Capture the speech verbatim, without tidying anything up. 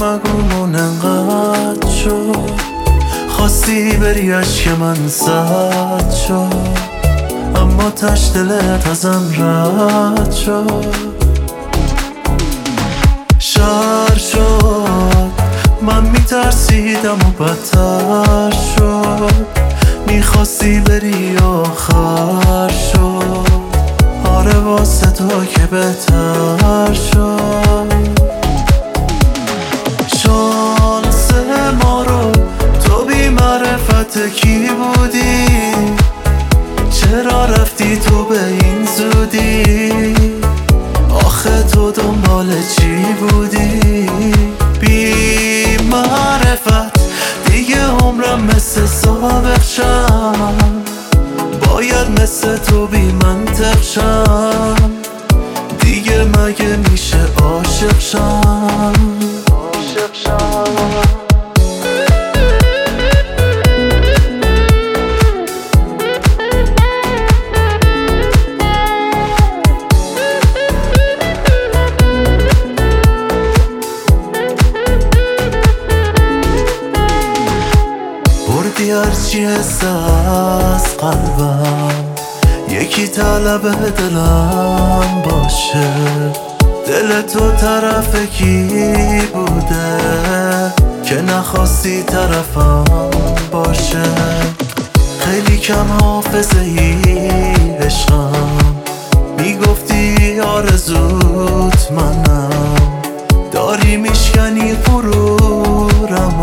مگومون انقدر شد، خواستی بری اشک من سد شد، اما تش دلت ازم رد شد. شهر شد من میترسیدم و بدتر شد، میخواستی بری آخر شد، آره واسه تو که بهتر شد. شانس ما رو تو بی معرفت کی بودی، چرا رفتی تو به این زودی، آخه تو دنبال چی بودی؟ بی معرفت دیگه عمرم مثل سابق شم، باید مثل تو بی منطق شم، دیگه مگه میشه عاشق شم، عاشق شم. بردی هرچی حس از قلبم، یکی طلب دلم باشه، دل تو طرف کی بوده که نخواستی طرفم باشه. خیلی کم حافظه ای عشقم، میگفتی آرزوت منم، داری میشکنی غرورم